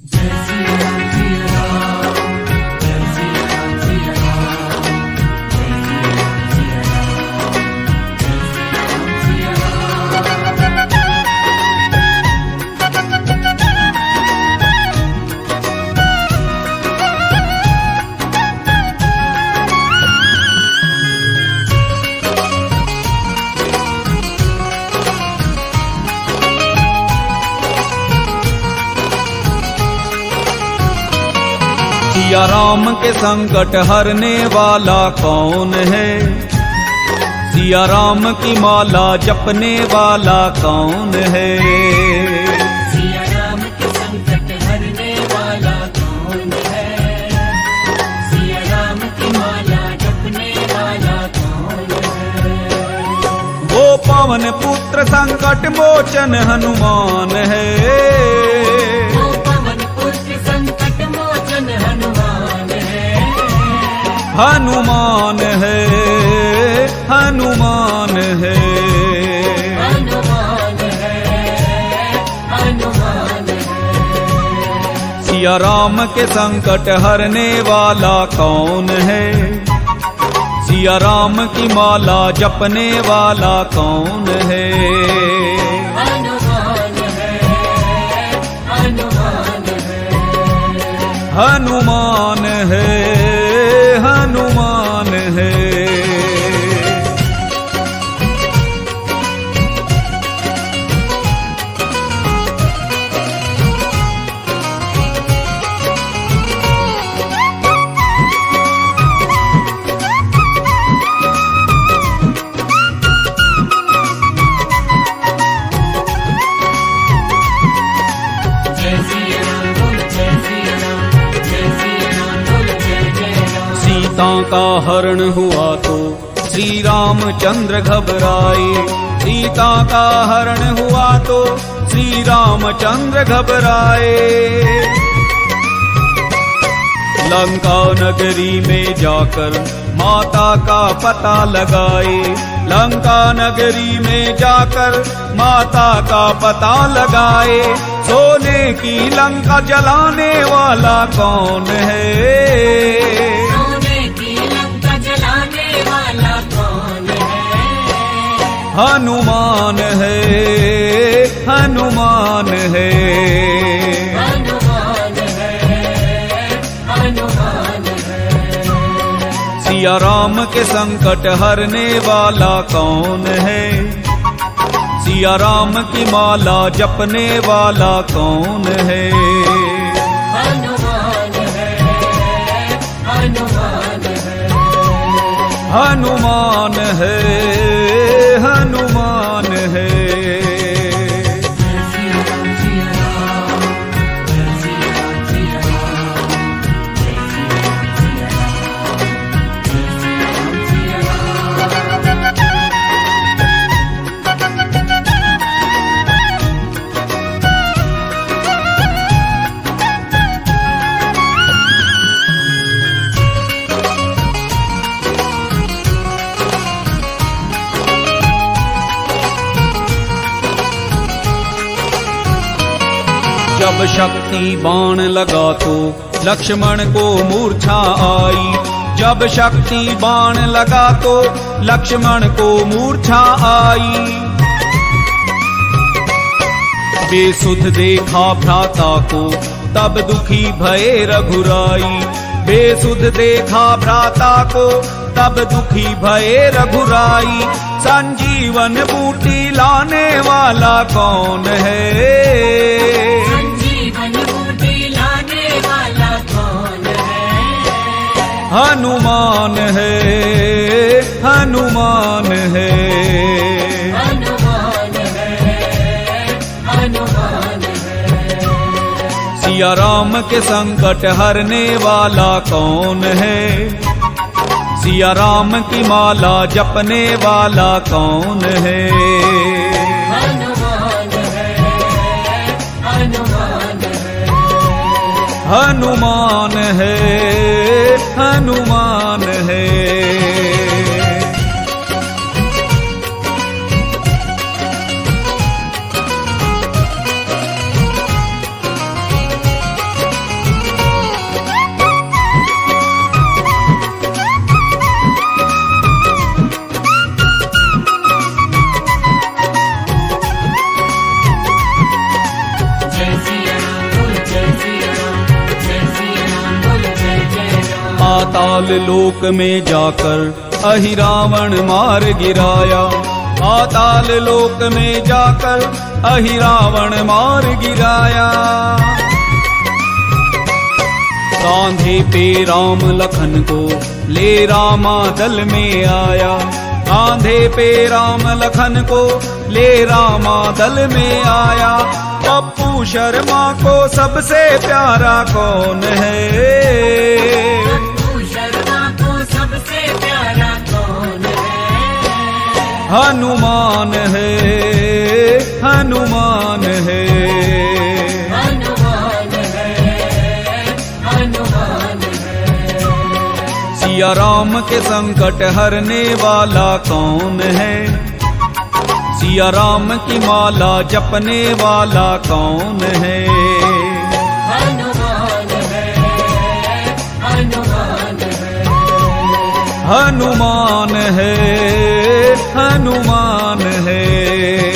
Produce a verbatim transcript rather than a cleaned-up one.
सिया राम के संकट हरने वाला कौन है? सिया राम की माला जपने वाला कौन है? सिया राम के संकट हरने वाला कौन है? सिया राम की माला जपने वाला कौन है? वो पवन पुत्र संकट मोचन हनुमान है। वो पवन पुत्र संकट मोचन हनुमान है। हनुमान है, हनुमान है, हनुमान है, हनुमान है। सिया राम के संकट हरने वाला कौन है? सिया राम की माला जपने वाला कौन है? हनुमान है, हनुमान है, हनुमान है, हनुमान है। जय सिया राम बोल जय सिया राम, जय सिया राम बोल जय जय राम। सीता का हरण हुआ तो श्री रामचंद्र घबराए। सीता का हरण हुआ तो श्री रामचंद्र घबराए। लंका नगरी में जाकर माता का पता लगाए। लंका नगरी में जाकर माता का पता लगाए। सोने की लंका जलाने वाला कौन है? सोने की लंका जलाने वाला कौन है? हनुमान है, हनुमान है, हनुमान है, हनुमान है। सिया राम के संकट हरने वाला कौन है? सिया राम की माला जपने वाला कौन है? हनुमान है, हनुमान है, हनुमान है, हनुमान है। जय सिया राम सिया राम, जय सिया राम सिया राम, जय सिया राम सिया राम, जय सिया राम सिया राम। जब शक्ति बाण लगा तो लक्ष्मण को मूर्छा आई। जब शक्ति बाण लगा तो लक्ष्मण को मूर्छा आई। बेसुध देखा भ्राता को तब दुखी भये रघुराई। बेसुध देखा भ्राता को तब दुखी भये रघुराई। संजीवन बूटी लाने वाला कौन है? संजीवन बूटी लाने वाला कौन है? हनुमान है, हनुमान है, हनुमान है, हनुमान है। सिया राम के संकट हरने वाला कौन है? सिया राम की माला जपने वाला कौन है? हनुमान है, हनुमान है, हनुमान है, हनुमान है। पाताल लोक में जाकर अहि रावण मार गिराया। पाताल लोक में जाकर अहि रावण मार गिराया। कांधे पे राम लखन को ले रामा दल में आया। कांधे पे राम लखन को ले रामा दल में आया। पप्पू शर्मा को सबसे प्यारा कौन है? पप्पू शर्मा को सबसे प्यारा कौन है? हनुमान है, हनुमान है, हनुमान है, हनुमान है। सिया राम के संकट हरने वाला कौन है? सिया राम की माला जपने वाला कौन है? हनुमान है, हनुमान है, हनुमान है, हनुमान है।